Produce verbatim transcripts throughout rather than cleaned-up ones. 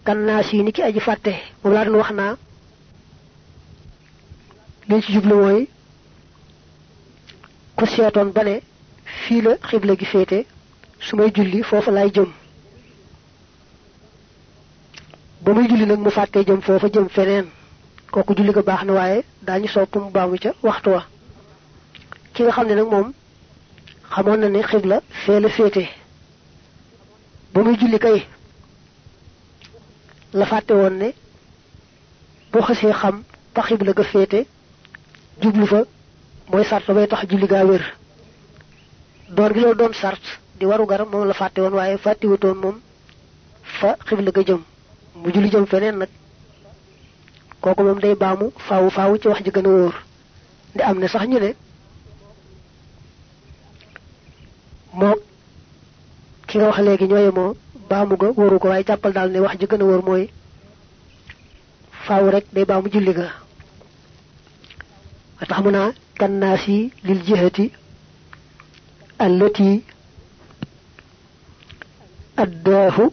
kan naa si ni ki aji fàtte moom laa doon wax naa liñ ci jublu mooy ku seetoon ba ne fii la xibla gi féete su may julli foofa laay jëm ba muy julli nag mu fàttee jëm foofa jëm feneen kooku julli ga baax na waaye daañu sopp mu baamu ca waxtu wa ki nga xam ne nag moom xamoon na ne xibla fee la féete ba muy julli kay la fàtte woon ne boo xasee xam fa xibla ga féete jublu fa mooy sart bay tax julli gaa wér doon gi loolu doon sart di waru garam moom la fàtte woon waaye fàttiwutoon moom fa xibla ga jëm mu julli jëm feneen nag kooku moom day baamu faawu faawu ci wax ji gën a wóor ndi am ne sax ñu ne moo ki nga wax léegi ñooye moo baamu ga wóoru ko waaye jàppal daal ne wax ji gën a wóor mooy faawu rek day baamu julli ga wa tax mu naa kannaasi lil jihati allati addaahu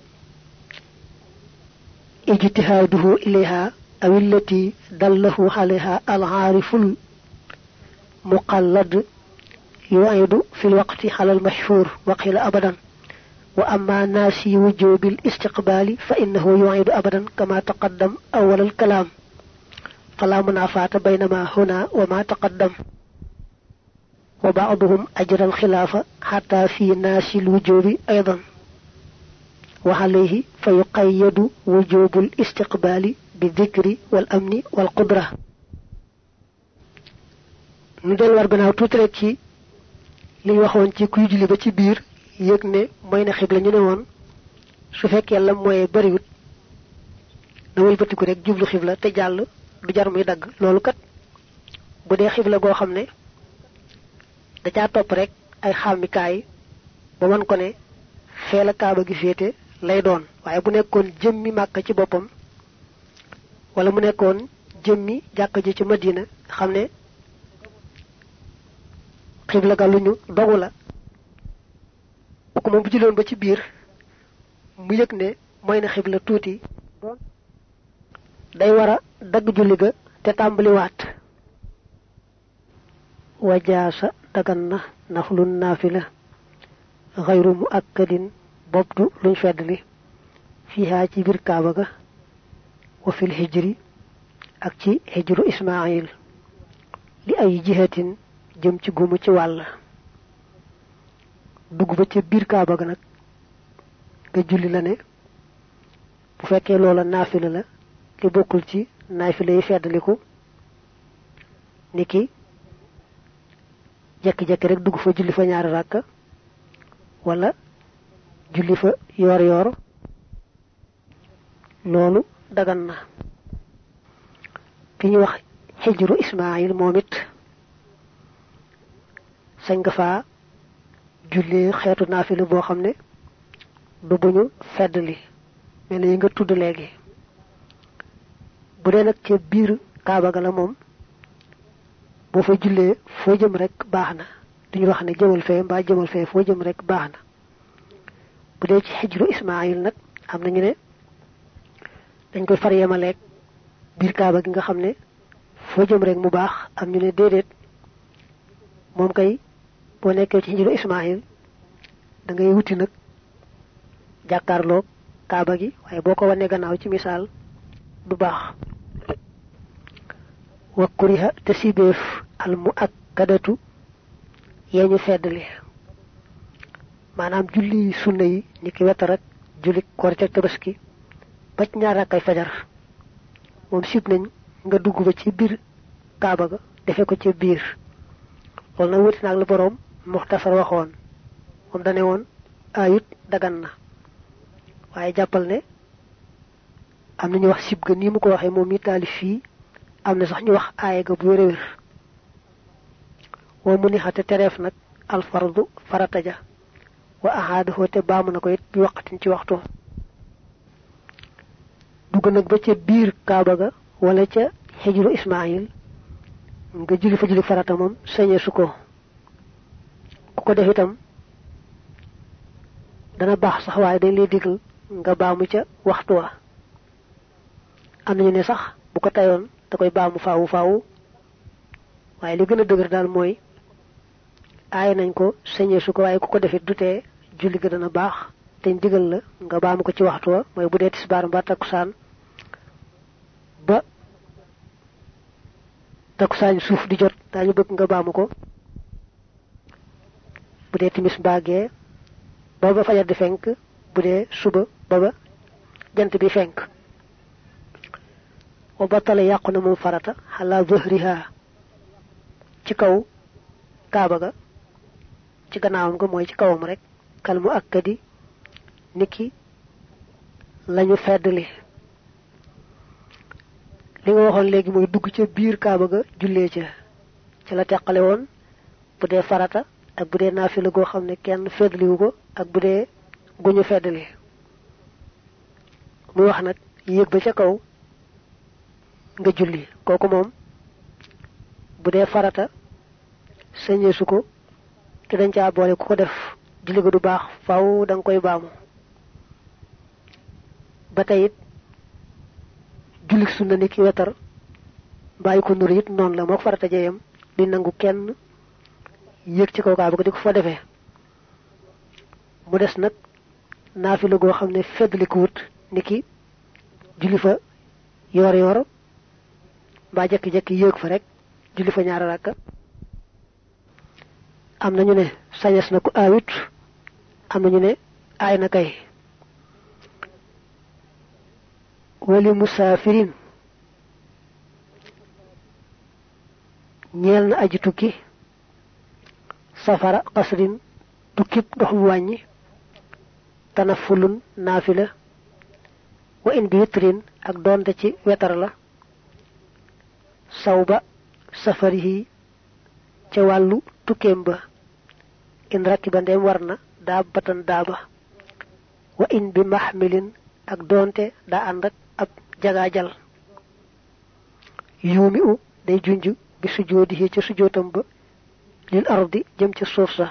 ijtihaaduhu ilayha aw allati dallahu alayha al-aariful muqallad yu'idu fi al-waqti ala al-mashhur wa qila abadan wa amma naasi wujubil istiqbali fa innahu yu'idu abadan kama taqaddam awwal al-kalam fala munafata baynama huna wa ma taqaddam wa ba'duhum ajra al-khilafa hatta fi naasi al-wujubi aydan وعليه فيقيد وجوب الاستقبال بالذكر والأمن والقدرة ندل ورغناو توتي رek ci li waxon ci kuy julli ba ci biir yek ne moy na xibla ñu ne won su fekk yalla moy bari wut da wul batiku rek jublu xibla te jall du jar muy dag lolu kat bu dé xibla go xamné da ca top rek ay xalmi kay ba man ko ne féla kaaba gi fété lay doon waaye bu nekkoon jëmmi màkka ci boppam wala mu nekkoon jëmmi jàkka ji ci madina xam ne xibla ga lu ñu dogu la ko moom bu jëloon ba ci biir mu yëg ne mooy na xibla tuuti day war a dagg julli ga te tàmbaliwaat wajaasa dagan na naflun naafila xayru mu akkadin bobtu luñ feddli fiha ci bir kaaba ga wa fil hijri ak ci hijru ismail li ay jihatin jëm ci gumu ci wàll dugg ba ci bir kaaba ga nag nga julli la ne bu fekkee loola naafila la li bokkul ci naafila yi feddliku niki jekki-jekki rek dugg fa julli fa ñaari rakka wala julli fa yor yor loolu dagan na ki ñu wax hijru ismail momit sañ nga fa julli xeetu naafila boo xam ne du buñu feddli mel yi nga tudd léegi bu dee nag ca biir kaaba ga la moom boo fa jullee foo jëm rek baax na duñu wax ne jëmal fee mbaa jëmal fee foo jëm rek baax na bu dee ci hijru ismail nag am nañu ne dañ koy far yemaleeg biir kaaba gi nga xam ne foo jëm rek mu baax am ñu ne déedéet moom kay boo nekkee ci hijru ismail da ngay wuti nag jàkkaarloog kaaba gi waaye boo ko wanee gannaaw ci misaal du baax wa kuriha te sibeef al muakkadatu yeñu feddli manam julli sunna yi niki wetar ak julli korite ak tabaski ba ci ñaar rakay fajar mom sip nañ nga dugg ba ci bir kaaba ga defé ko ci bir wol na wuti nak la borom muxtasar waxoon mom dané won ayut dagan na waye jappal ne am nañu wax sip ga ni mu ko waxe mom mi talif fi am na sax ñu wax aaya ga bu wéré wér wa mu ni xate tereef nag al fardu farata ja wa ahadahu te baamu na ko it bi waqtin ci waxtu dugg nag ba ca biir kaaba ga wala ca hijru ismail nga julli fa julli farata moom sañe su ko ku ko def itam dana baax sax waaye dañ lay digal nga baamu ca waxtu wa am nañu ne sax bu ko tayoon da koy baamu faawu faawu waaye li gën a dëgër daal mooy aay nañ ko sañee su ko waaye ku ko defit du tee julli ga dana baax te digal la nga baamu ko ci waxtu wa mooy bu dee tisbaar mbaa takkusaan ba takkusaan suuf di jot daañu bëgg nga baamu ko bu dee timis mbaagee ba ba fajar di fenk bu dee suba ba ba jant bi fenk wa batala yàqu na moom farata xalaa zahriha ci kaw kaaba ga ci gannaawam ga mooy ci kawam rek kal mu akkadi niki lañu feddali li nga waxoon léegi mooy dugg ca biir kaaba ga jullee ca ci la teqale woon bu dee farata ak bu dee naafila goo xam ne kenn feddaliwu ko ak bu dee guñu feddali muy wax nag yéeg ba ca kaw nga julli kooku moom bu dee farata sañeesu ko te dañ caa boole ku ko def julli ga du baax faaw da nga koy baamu ba tey it julli sunna ni ki wetar bàyyi ko nur it noonu la moo farata jeyam di nangu kenn yéeg ci kaw kaa ba ko di ko fa defee mu des nag naafila goo xam ne feddli ko wut ni ki julli fa yoor yoor mbaa jekki-jekki yéeg fa rek julli fa ñaari rakka am nañu ne sañes na ko aawit am nañu ne aay na kay wali musaafirin ñeel na aji tukki safara qasrin tukkib dox bu wàññi tanafulun naafila wa in bi witrin ak doonte ci wetar la sawba safarihi ca wàllu tukkeem ba in rakiba ndeem war na daabatan daaba wa in bi mahmilin ak doonte daa ànd ak ab jagaajal yuumi u day junj bi sujjóodihi ca sujjóotam ba lil ardi jëm ca suuf sa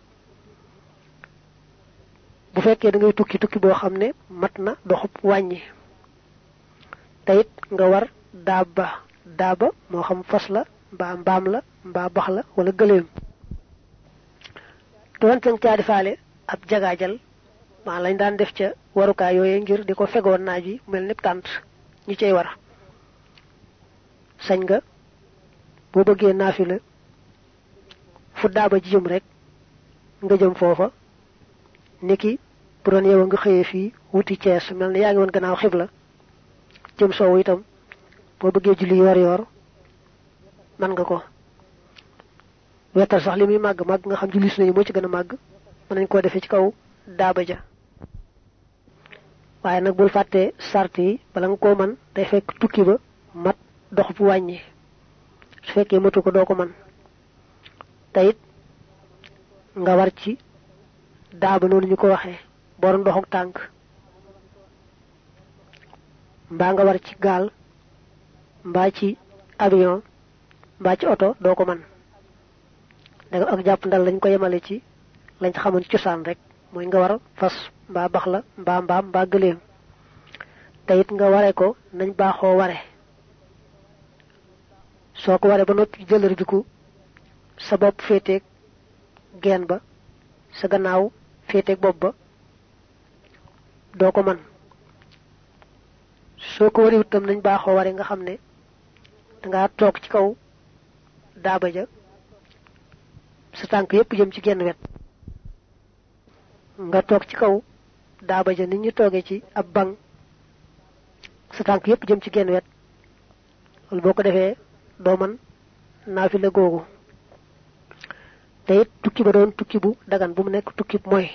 bu fekkee da ngay tukki tukki boo xam ne mat na doxub wàññi te it nga war daaba daaba moo xam fas la mbaa mbaam la mbaa bax la wala gëléem doon tang caa defaale ab jagaajal maa lañ daan def ca warukaay yooye ngir di ko fegoon naaj yi mel ni tànt ñi cay war sañ nga boo bëggee naafila fu daaba ji jëm rek nga jëm foofa niki bu doon yow nga xëyee fii wuti Cees mel ni yaa ngi woon gannaaw xibla jëm soowu itam boo bëggee julli yoor yoor man nga ko wetar sax li muy màgg màgg nga xam julli sunna yi moo ci gën a màgg mën nañ koo defee ci kaw daaba ja waaye nag bul fàttee sart yi bala nga koo man day fekk tukki ba mat dox bu wàññi su fekkee matu ko doo ko man te it nga war ci daaba noonu ñu ko waxee borom doxuk tànk mbaa nga war ci gaal mbaa ci avion mbaa ci oto doo ko man da ak jàpp ndal lañ ko yemale ci lañ xamoon cosaan rek mooy nga war fas mbaa bax la mbaa mbaam mbaa gëléem te it nga ware ko nañ baaxoo ware soo ko waree ba noppi jëlër bi ku sa bopp féeteeg geen ba sa gannaaw féeteeg bopp ba doo ko man soo ko wariwut tam nañ baaxoo ware nga xam ne dangaa toog ci kaw daaba ja sa tànk yépp jëm ci genn wet nga toog ci kaw daaba ja nit ñu toogee ci ab banc sa tànk yépp jëm ci genn wet loolu boo ko defee doo man naafila googu te it tukki ba doon tukki bu dagan bu mu nekk tukki bu mooy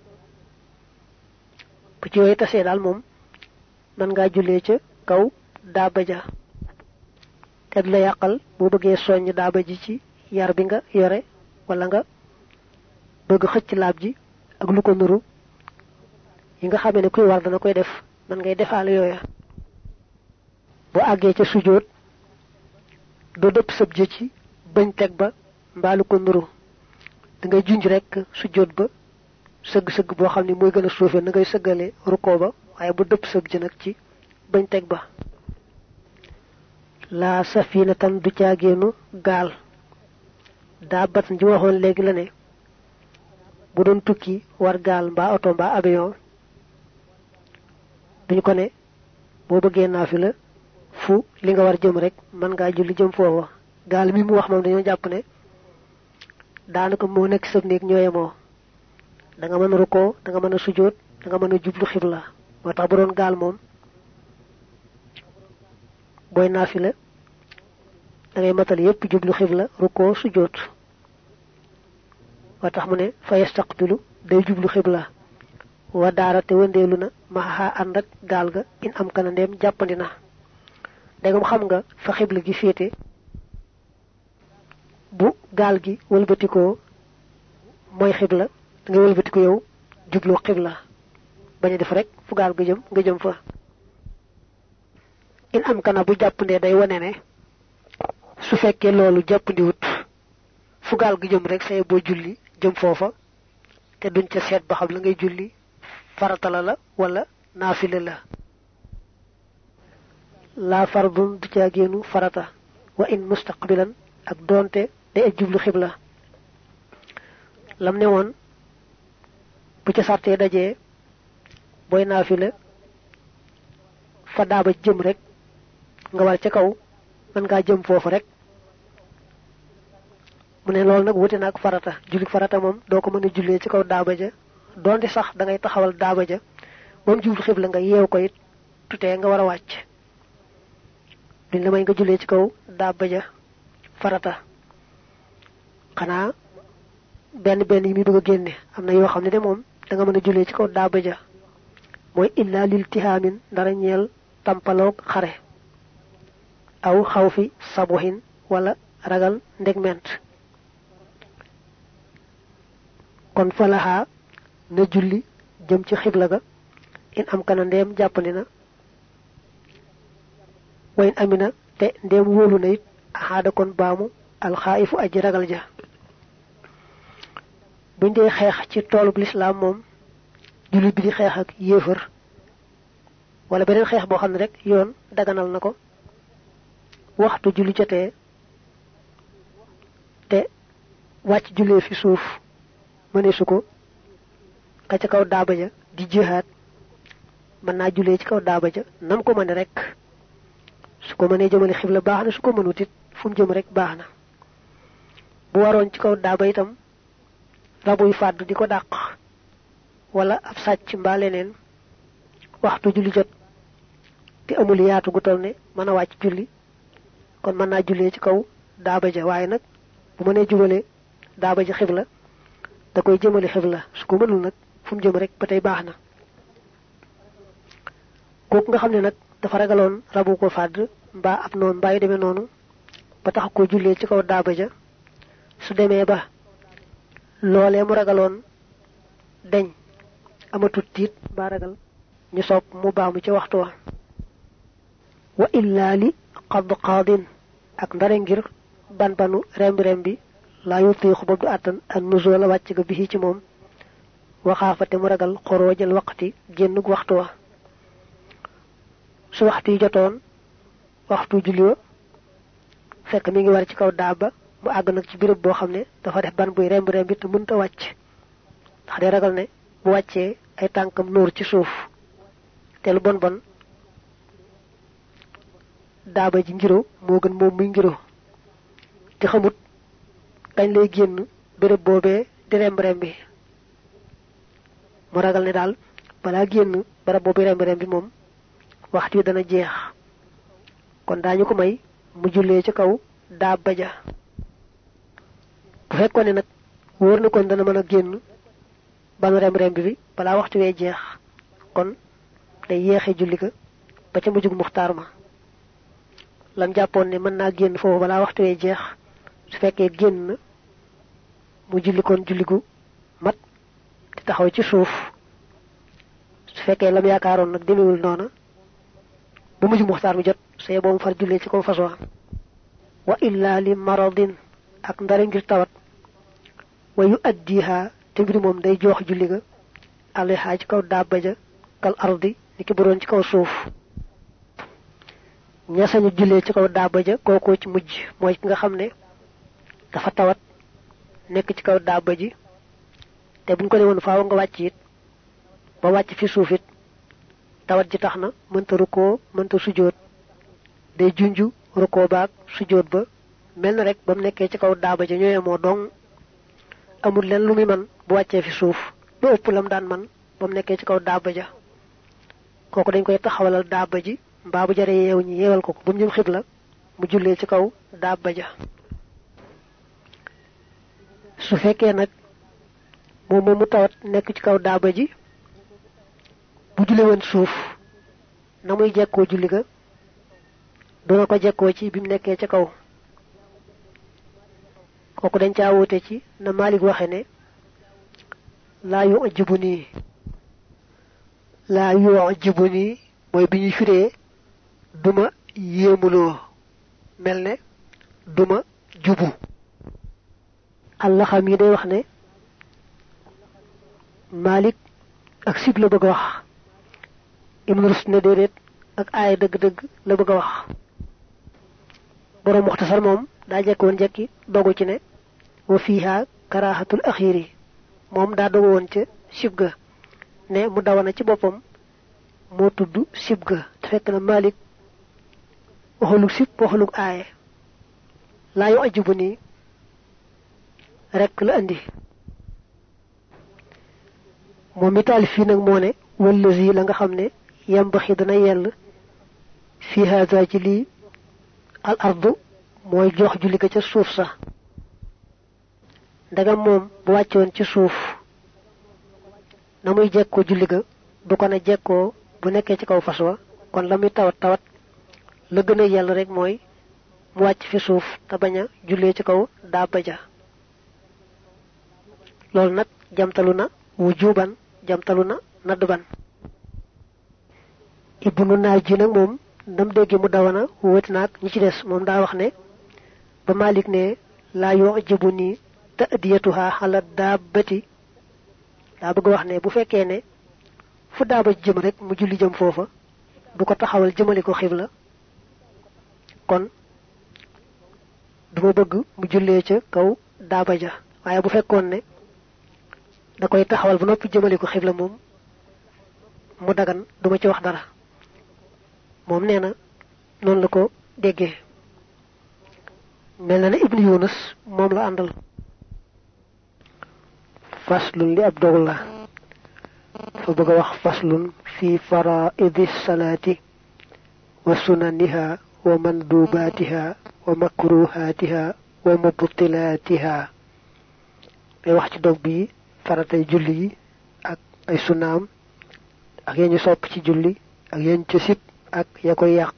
bu ci yooyu tasee daal moom mën ngaa jullee ca kaw daaba ja te du la yàqal boo bëggee soññ daaba ji ci yar bi nga yore wala nga bëgg xëcc laab ji ak lu ko nuru yi nga xamee ne kuy war dana koy def man ngay defaale yooya boo àggee ca sujjóot doo dëpp sëb jë ci bañ teg ba mbaa lu ko nuru da ngay junj rek sujjóot ba sëgg sëgg boo xam ne mooy gën a suufe na ngay sëggale rukkoo ba waaye bu dëpp sëgg ji nag ci bañ teg ba la safinatan du caagéenu gaal daa bat ji waxoon léegi la ne bu doon tukki war gaal mbaa oto mbaa avion duñ ko ne boo bëggee naafila fu li nga war jëm rek mën ngaa julli jëm foofa gaal mi mu wax moom dañoo jàpp ne daanaka moo nekk sëb néeg ñooye moo da nga mën a rukkoo da nga mën a sujjóot da nga mën a jublu xibla moo tax bu doon gaal moom booy naafila da ngay matal yépp jublu xibla rukkoo sujjóot moo tax mu ne fa yastaqbilu day jublu xibla wa daara te wëndeelu na maxaa ànd ak gaal ga in am kana ndeem jàppandi na dégam xam nga fa xibla gi féete bu gaal gi wëlbatikoo mooy xibla da ngay wëlbatiku yow jublu xibla bañ a def rek fu gaal ga jëm nga jëm fa in am kana bu jàppandee day wane ne su fekkee loolu jàppandiwut fu gaal gi jëm rek say boo julli jëm foofa te duñ ca seet ba xam la ngay julli farata la la wala naafile la la fardun du ca génnu farata wa in mustaqbilan ak doonte day ak jublu xibla lam ne woon bu ca sartee dajee booy naafile fa daaba jëm rek nga war ca kaw mën ngaa jëm foofu rek mu ne loolu nag wute naag farata julli farata moom doo ko mën a jullee ci kaw daaba ja doonte sax da ngay taxawal daaba ja moom jublu xibla nga yeew ko it tutee nga war a wàcc duñ la may nga jullee ci kaw daaba ja farata xanaa benn benn yi muy bëgg a génne am na yoo xam ne de moom da nga mën a jullee ci kaw daaba ja mooy illa lil tihaamin dara ñeel tampaloog xare aw xaw fi sabuhin wala ragal ndegment kon falaha na julli jëm ci xibla ga in am kana ndeem jàppandi na wayn amina te ndeem wóolu na it axaada kon baamu alxaayifu aji ragal ja buñ dee xeex ci toolub lislaam moom julli bi di xeex ak yéefar wala beneen xeex boo xam ne rek yoon daganal na ko waxtu julli jotee te wàcc jullee fi suuf mëneesu ko ka ca kaw daaba ja di jihaad mën naa jullee ci kaw daaba ja nam ko mëne rek su ko mënee jëmale xibla baax na su ko mënut it fu mu jëm rek baax na bu waroon ci kaw daaba itam rabuy fàdd di ko dàq wala ab sàcc mbaa leneen waxtu julli jot te amul yaatu gu toll ne mën a wàcc julli kon mën naa jullee ci kaw daaba ja waaye nag bu mënee jubale daaba ja xibla da koy jëmale xibla su ko mënul nag fu mu jëm rek ba tey baax na kooku nga xam ne nag dafa ragaloon rabu ko fàdd mbaa ab noonu mbaa yu demee noonu ba tax ko jullee ci kaw daaba ja su demee ba loolee mu ragaloon deñ amatut tiit mbaa ragal ñu sopp mu baamu ca waxtu wa wa illaa li xadd qaadin ak ndare ngir ban banu rembi rembi laa yutiixu ba du àttan ak nuzoo la wàcc ga bi ci moom waxaafate mu ragal xoroojal waqti génnug waxtu wa su waxtu yi jotoon waxtu julli wa fekk mi ngi war ci kaw daaba mu àgg nag ci béréb boo xam ne dafa def ban buy rembi rembi te mënta wàcc ndax day ragal ne bu wàccee ay tànkam nóor ci suuf te lu bon bon daaba ji ngiro moo gën moom muy ngiro te xamut kañ lay génn béréb boobee di remb rembi mu ragal ne daal balaa génn barab boobu remb rembi moom waxtu yi dana jeex kon daañu ko may mu jullee ci kaw daaba ja bu fekkoon ne nag wóor na kon dana mën a génn banu remb rembi bi balaa waxtu wee jeex kon day yeexe julli ka ba ca mujjug muxtaar ma lam jàppoon ne mën naa génn foofu balaa waxtu wee jeex su fekkee génn na mu julli kon julli gu mat di taxaw ci suuf su fekkee lam yaakaaroon nag demewul noona ba mujj muxtaar mi jot say boobu far jullee ci kaw façon wa illa li maradin ak ndare ngir tawat wa yu addiha te mbir moom day joox julli ga alayha ci kaw dabba ja kal ardi niki bu doon ci kaw suuf ña sañu jullee ci kaw dabba ja kookoo ci mujj mooy ki nga xam ne dafa tawat nekk ci kaw dabba ji te buñ ko ne woon faaw nga wàcc it ba wàcc fi suuf it tawat ji tax na mënta rukkoo mënta sujoot day junju rukkoo baag sujoot ba mel na rek ba mu nekkee ci kaw dabba ja ñooye moo dong amul leen lu muy man bu wàccee fi suuf lu ëpp lam daan man ba mu nekkee ci kaw dabba ja kooku dañ koy taxawalal dabba ji mbaa bu jare yeew ñi yeewal ko ko bu mu jëm xibla mu jullee ci kaw dabba ja su fekkee nag moom moom mu tawat nekk ci kaw dabba ji bu julli woon suuf na muy jekkoo julli ga duna ko jekkoo ci bi mu nekkee ci kaw kooku dañ caa wute ci na Malik waxe ne laa yu ajibu nii laa yu ajibu nii mooy bi ñuy firee duma yéemuloo mel ne duma jubu Allah xam yi day wax ne Malik ak sib la bëgg wax Ibn Rushd ne déedéet ak aaya dëgg-dëgg la bëgg wax borom Muxtasar moom daa jekkoon jekki dogu ci ne wa fiha karahatul akhiri moom daa dogu woon ca sib ga ne mu dawana ci boppam moo tudd sib ga te fekk na Malik waxulug sib waxulug aaye laa yu ajibu nii rek la andi moom mi taalif fii nag moo ne wallazi la nga xam ne yambaxi dana yell fi haza ci lii al ardu mooy jox julli ko ca suuf sa ndagam moom bu wàccoon ci suuf na muy jekkoo julli ga du ko na jekkoo bu nekkee ci kaw fas wa kon la muy tawat tawat la gën a yell rek mooy mu wàcc fi suuf te bañ a jullee ci kaw dabba ja loolu nag jamtalu na wujuban jamtalu na nadban Ibnu Naaji nag moom ndam dégge mu dawana wóoti naag ñi ci des moom daa wax ne ba Malik ne laa yujibu nii ta'diyatuha ala dabbati daa bëgg wax ne bu fekkee ne fu daaba jëm rek mu julli jëm foofa du ko taxawal jëmale ko xibla kon duma bëgg mu jullee ca kaw daaba ja waaye bu fekkoon ne da koy taxawal bu noppi jëmale ko xibla moom mu dagan duma ci wax dara moom nee na noonu la ko déggee mel na ne Ibn Yunus moom la àndal faslun li ab dog la fa bëgg a wax faslun fi faraidi salaati wa sunaniha wa mandubatiha wa makruhatiha wa mubtilatiha day wax ci dog bi faratay julli yi ak ay sunaam ak yañu sopp ci julli ak yañ ci sip ak ya koy yàq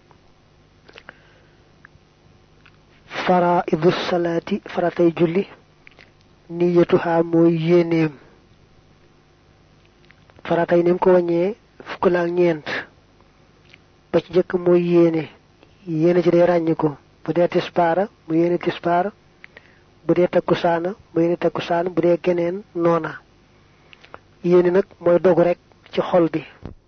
faraidu salaati faratay julli niyatuha mooy yéeneem faratay nim ko wàññee fukk la ak ñeent ba ci jëkk mooy yéene yéene ci day ràññi ko bu dee tisbaara mu yéene tisbaara bu dee takkusaana mu yéene takkusaan bu dee geneen noona yéene nag mooy dogu rek ci xol bi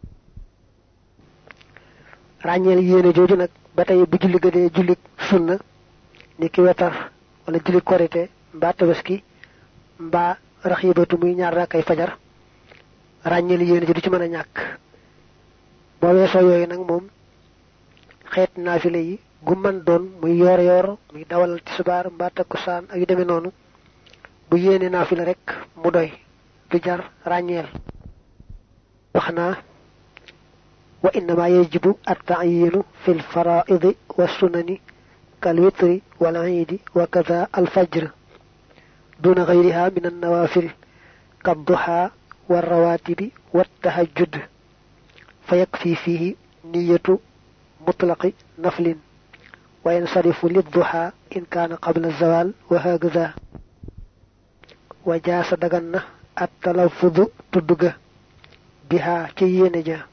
ràññeel yéene jooju nag ba tey bu julli ga dee julli sunna ni ki wetar wala julli korite mbaa tabaski mbaa raxibatu muy ñaar rakkay fajar ràññeel yéene ji du ci mën a ñàkk boo weesoo yooyu nag moom xeet naafile yi gu man doon muy yoor yoor muy dawal tisbaar mbaa takkusaan ak yu demee noonu bu yéene naafile rek mu doy du jar ràññeel wax naa wa innama yajibu at-ta'yinu fil fara'idi wa sunani kal witri wal 'idi wa kadha al fajr duna ghayriha min an nawafil kad duha war rawatibi wat tahajjud fayakfi fihi niyyatu mutlaqi naflin wa yansarifu lid duha in kana qabla az-zawal wa hakadha wa jasa daganna at talaffuzu tudduga biha ci yene ja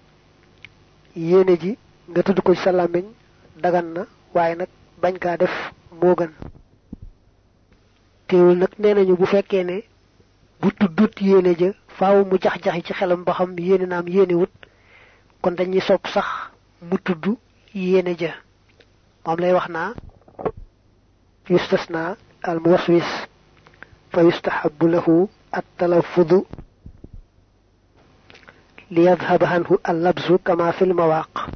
yene ji nga tudd ko ci sa làmmiñ dagan na waaye nag bañ kaa def moo gën teewul nag nee nañu bu fekkee ne bu tuddut yéene ja faaw mu jax-jaxi ci xelam ba xam yéene naam yéene wut kon dañuy sopp sax mu tudd yéene ja moom lay wax naa yustasna al muwaswis fa yustahabbu lahu at-talaffuz ليذهب عنه اللبس كما في المواق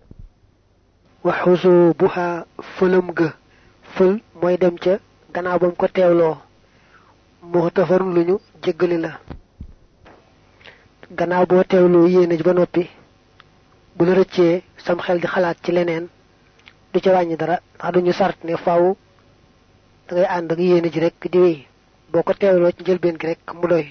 وحزوبها فلمغ فل موي dem ca gannaaw bam ko teewloo moo tafarun luñu jéggali la gannaaw boo teewloo yéene ba noppi bu la rëccee sam xel di xalaat ci leneen du ca wàññi dara ndax duñu sart ne faaw da ngay ànd ak yéene ji rek di wéy boo ko teewloo ci njëlbeen gi rek mu doy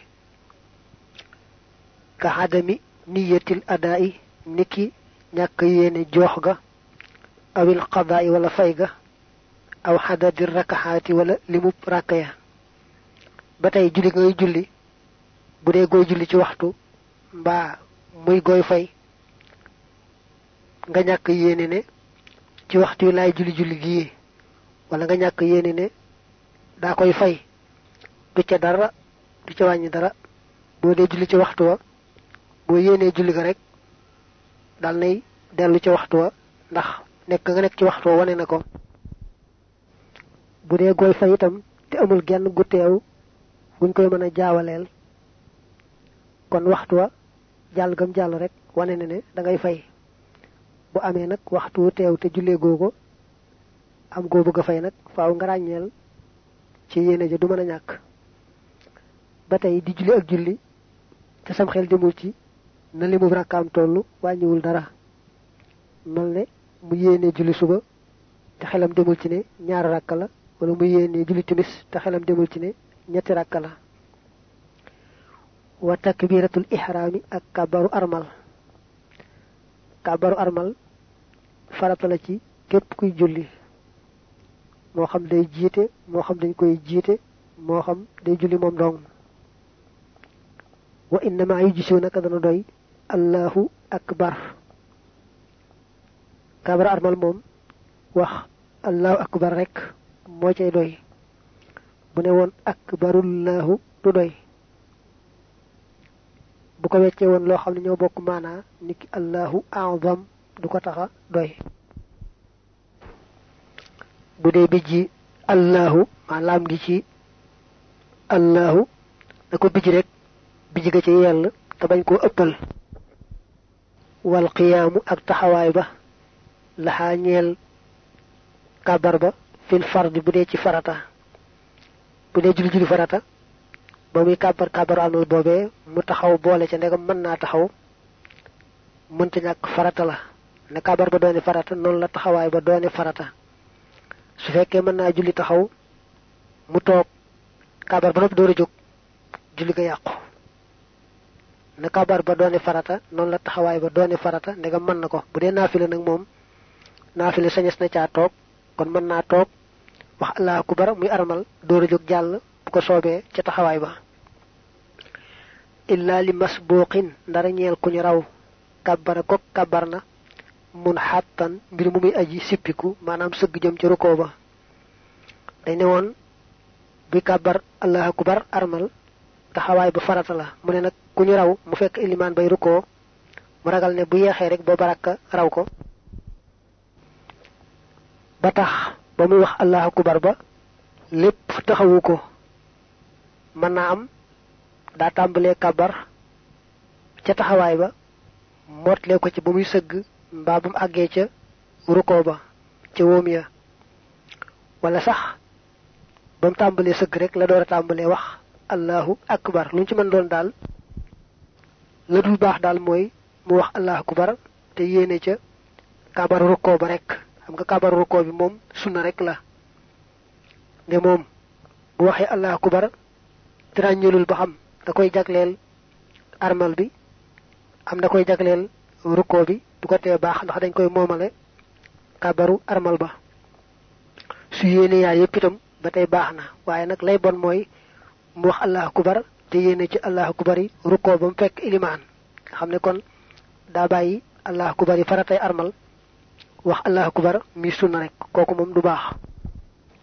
ka hadami niyatil adai niki ñàkk yéene joox ga awil qada'i wala fay ga aw hadadir rakaxaati wala limub rakka ya ba tey julli ngay julli bu dee gooy julli ci waxtu mbaa muy gooy fay nga ñàkk yéene ne ci waxtu yi laay julli julli gii wala nga ñàkk yéene ne daa koy fay du ca dara du ca wàññi dara boo dee julli ci waxtu wa boo yéenee julli ga rek dal nay dellu ci waxtu wa ndax nekk nga nekk ci waxtu wa wane na ko bu dee gooy fay itam te amul genn gu teew buñ koy mën a jaawaleel kon waxtu wa jàll gam jàll rek wane na ne da ngay fay bu amee nag waxtu wu teew te jullee googu am goo bëgg a fay nag faaw nga ràññeel ci yéene ja du mën a ñàkk ba tey di julli ak julli te sam xel demul ci na limu rakkaam tollu wàññiwul dara mel ne mu yéene julli suba te xelam demul ci ne ñaar rakka la wala mu yéene julli timis te xelam demul ci ne ñetti rakka la wa takbiratul ihrami ak kabaru armal kabaru armal farata la ci képp kuy julli moo xam day jiite moo xam dañ koy jiite moo xam day julli moom dong wa innama yujisiw naka dana doy allahu akbar kabar armal moom wax allahu akbar rek moo cay doy bu ne woon akbarullahu du doy bu ko weccee woon loo xam ne ñoo bokk maanaa niki allahu a'zam du ko taxa doy bu dee bijji allahu maanaam gi ci allahu da ko bijji rek bijji ga ci yell te bañ koo ëppal wal qiyaamu ak taxawaay ba laxaa ñeel kabar ba fil fardi bu dee ci farata bu dee julli julli farata ba muy kabar kabaru amal boobee mu taxaw boole ca ndegam mën naa taxaw mënta ñàkk farata la ne kabar ba doone farata noonu la taxawaay ba doone farata su fekkee mën naa julli taxaw mu toog kabar ba noppi door a jóg julli ga yàqu na kabar ba doone farata noonu la taxawaay ba doone farata ndegam mën na ko bu dee naafila nag moom naafila sañes na caa toog kon mën naa toog wax allahu akbar muy armal door a jóg jàll bu ko soobee ca taxawaay ba illa li masbuqin ndara ñeel ku ñu raw kabara ko kabar na mun xàttan mbir mu muy aji sippiku maanaam sëgg jëm ci rukkoo ba dañ ne woon buy kabar allahu akbar armal taxawaay ba farata la mu ne nag ku ñu raw mu fekk ilimaan bay rukkoo mu ragal ne bu yeexee rek boo baraka raw ko ba tax ba muy wax allahu akbar ba lépp taxawu ko mën naa am daa tàmbalee kabar ca taxawaay ba mootlee ko ci ba muy sëgg mbaa bu mu àggee ca rukkoo ba ca wóom ya wala sax ba mu tàmbalee sëgg rek la door a tàmbalee wax allahu akbar lu ñu ci mën doon daal la dul baax daal mooy mu wax allahu akbar te yéene ca kabar rukkoo ba rek xam nga kabar rukkoo bi moom sunna rek la ne moom bu waxee allahu akbar te ràññeelul ba xam da koy jagleel armal bi am da koy jagleel rukkoo bi du ko tee baax ndax dañ koy moomale kabaru armal ba su yéene yaay yépp itam ba tey baax na waaye nag lay bon mooy mu wax allahu akbar te yéene ci allahu akbar yi rukkoo ba mu fekk ilimaan nga xam ne kon daa bàyyi allahu akbar yi faratay armal wax allahu akbar mi sunna rek kooku moom du baax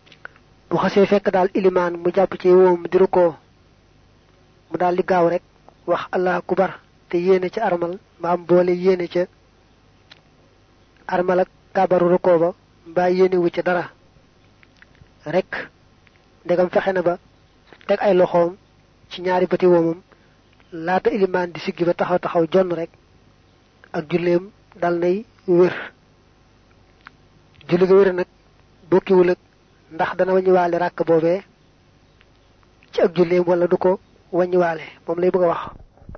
bu xasee fekk daal ilimaan mu jàpp ci woom di rukkoo mu daal di gaaw rek wax allahu akbar te yéene ci armal maam boole yéene ci armal ak kabaru ruko ba mbaa yéene wu ci dara rek ndegam fexe na ba teg ay loxoom ci ñaari bëti woomam laata ilimaan di siggi ba taxaw taxaw jonn rek ak julleem dal nay wér julli ga wér nag bokkiwul ak ndax dana wañuwaale ràkk boobee ci ak julleem wala du ko wañuwaale moom lay bëgg a wax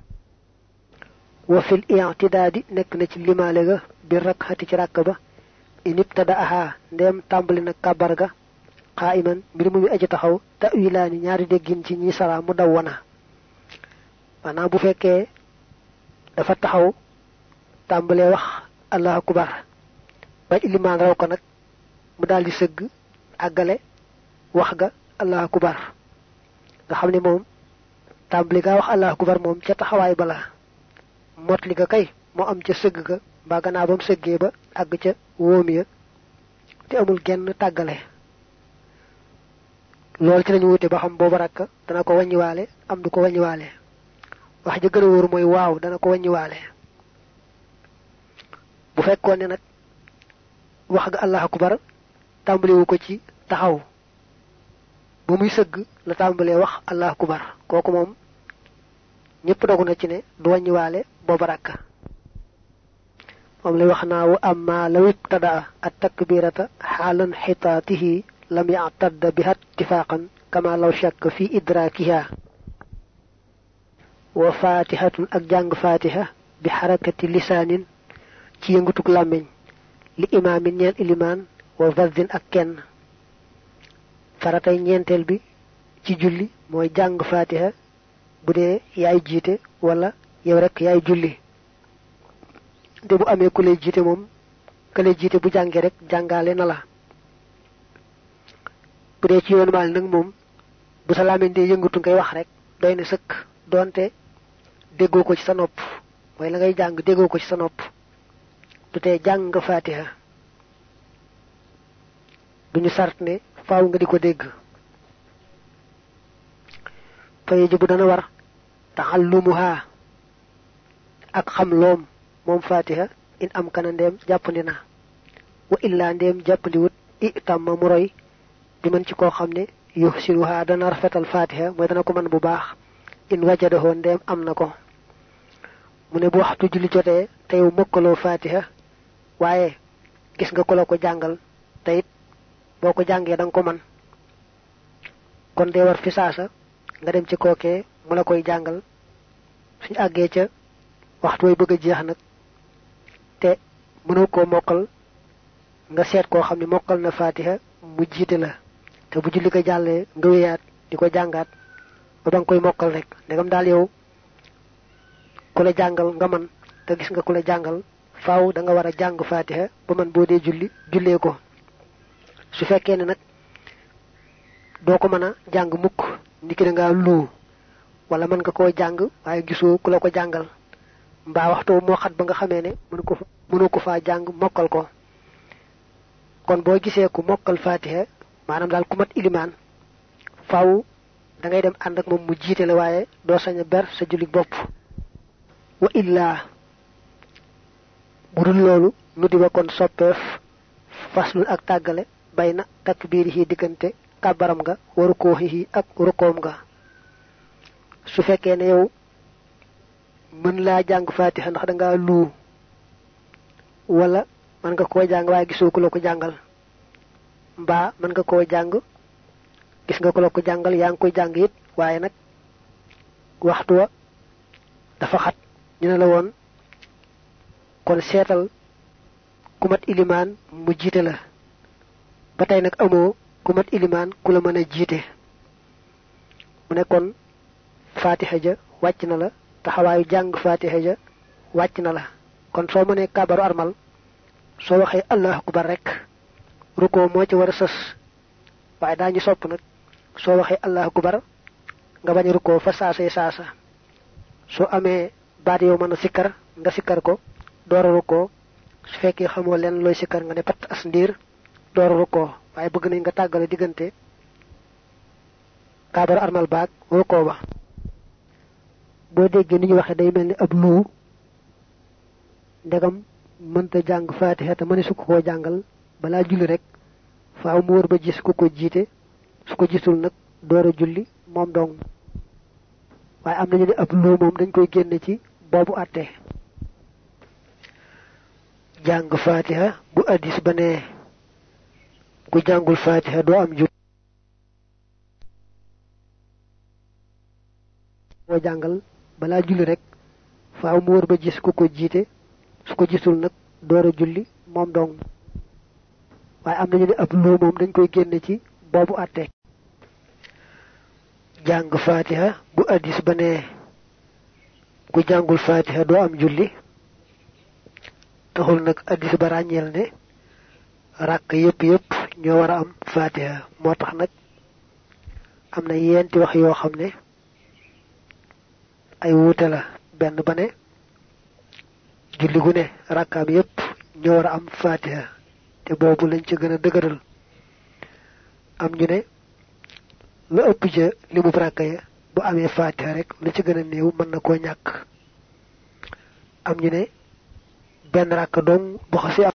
wa fil i'tidaadi nekk na ci limaale ga bi rakxati ci ràkk ba in ibtada'aha ndem tàmbali na kàbbar ga qaa'iman mbir mu aji taxaw ta'wilaani ñaari déggin ci ñi sara mu daw wana maanaam bu fekkee dafa taxaw tàmbalee wax allahu akbar ba ilimaan raw ko nag mu daldi sëgg àggale wax ga allahu akbar nga xam ne moom tàmbali gaa wax allahu akbar moom ca taxawaay bala motli ga kay moo am ca sëgg ga mbaa gannaaw ba mu sëggee ba àgg ca wóom ya te amul genn tàggale loolu ci lañu wute ba xam boobu rakk dana ko wàññiwaale am du ko wàññiwaale wax ja gën a wóor mooy waaw dana ko wàññiwaale bu fekkoon ne nag wax ga allahu akbar tàmbaliwu ko ci taxaw ba muy sëgg la tàmbalee wax allahu akbar kooku moom ñëpp dogu na ci ne du wàññiwaale boobu rakk moom lay wax naa wa amma law ibtada at takbirata xaalan xitaatihi lam ya'tadda biha ittifaqan kama law shakka fi idrakiha wa fatihatun ak jàng fatiha bi harakati lisanin ci yëngutuk làmmiñ li imaamin ñeel ilimaan wa vazin ak kenn faratay ñeenteel bi ci julli mooy jàng fatiha bu dee yaay jiite wala yow rek yaay julli de bu amee ku lay jiite moom ka lay jiite bu jàngee rek jàngaale na la bu dee ci yoonu maal nag moom bu sa làmmiñ dee yëngatu ngay wax rek doy na sëkk doonte déggoo ko ci sa nopp mooy la ngay jàng déggoo ko ci sa nopp du tee jàng nga fatiha duñu sart ne faaw nga di ko dégg fa yajibu dana war taxallumuha ak xam loom moom fatiha in am kana ndeem jàppandi na wa illa ndeem jàppandiwut itam mu roy di mën ci koo xam ne yuhsinuha dana rafetal fatiha mooy dana ko mën bu baax in wajadahu ndeem am na ko mu ne bu waxtu julli jotee te yow mokkaloo fatiha waaye gis nga ko la ko jàngal te it boo ko jàngee da nga ko man kon dee war fi saasa nga dem ci kookee mu la koy jàngal suñu àggee ca waxtu way bëgg a jeex nag te mënoo koo mokkal nga seet koo xam ne mokkal na fatiha mu jiite la te bu julli ko jàllee nga wéyaat di ko jàngaat ba ba nga koy mokkal rek ndegam daal yow ku la jàngal nga man te gis nga ku la jàngal faaw da nga war a jàng fatiha ba man boo dee julli jullee ko su fekkee ne nag doo ko mën a jàng mukk ndiki da ngaa luu wala mën nga koo jàng waaye gisoo ku la ko jàngal mbaa waxtu moo xat ba nga xamee ne mënu ko mënu ko faa jàng mokkal ko kon boo gisee ku mokkal fatiha maanaam daal ku mat ilimaan faaw da ngay dem ànd ak moom mu jiite la waaye doo sañ a ber sa julli bopp wa illaa bu dul loolu nu di ba kon soppeef faslul ak tàggale bay na takbiirihi diggante kàbbaram nga wa rukoohihi ak rukoom nga su fekkee ne yow mën laa jàng fatiha ndax da ngaa luu wala mën nga koo jàng waaye gisoo ku la ko jàngal mbaa mën nga koo jàng gis nga ku la ko jàngal yaa ngi koy jàng it waaye nag waxtu wa dafa xat ñu ne la woon kon seetal ku mat ilimaan mu jiite la ba tey nag amoo ku mat ilimaan ku la mën a jiite mu ne kon fatiha ja wàcc na la taxawaayu jàng fatiha ja wàcc na la kon soo mënee kàbbaru armal soo waxee allahu akbar rek ruko moo ci war a sës waaye daañu sopp nag soo waxee allahu akbar nga bañ a ruko fa saasay saasa soo amee baat yow mën a sikkar nga sikkar ko door a ruko su fekkee xamoo leen looy sikkar nga ne pat as ndiir door a ruko waaye bëgg nañ nga tàggale diggante kàbbaru armal baag ruko ba boo déggee ni ñu waxe day mel ni ab luu ndegam mënta jàng fatiha te mëne su ko koo jàngal balaa julli rek faaw mu wër ba gis ku ko jiite su ko gisul nag door a julli moom dong waaye am nañu ne ab luu moom dañ koy génne ci boobu àtte jàng fatiha bu addis ba ne ku jàngul fatiha doo am julli boo jàngal balaa julli rek faaw mu wër ba gis ku ko jiite su ko gisul nag door a julli moom dong waaye am nañu ne ab luu moom dañ koy génne ci boobu àtte jàng fatiha bu addis ba ne ku jàngul fatiha doo am julli taxul nag addis ba ràññeel ne ràkk yépp yépp ñoo war a am fatiha moo tax nag am na yenti wax yoo xam ne ay wuute la benn ba ne julli gu ne rakkaam yépp ñoo war a am fatiha te boobu lañ ci gën a dëgëral am ñu ne la ëpp ja li mu rakka ya bu amee fatiha rek la ci gën a néew mën na koo ñàkk am ñu ne benn rakka dong bu xasee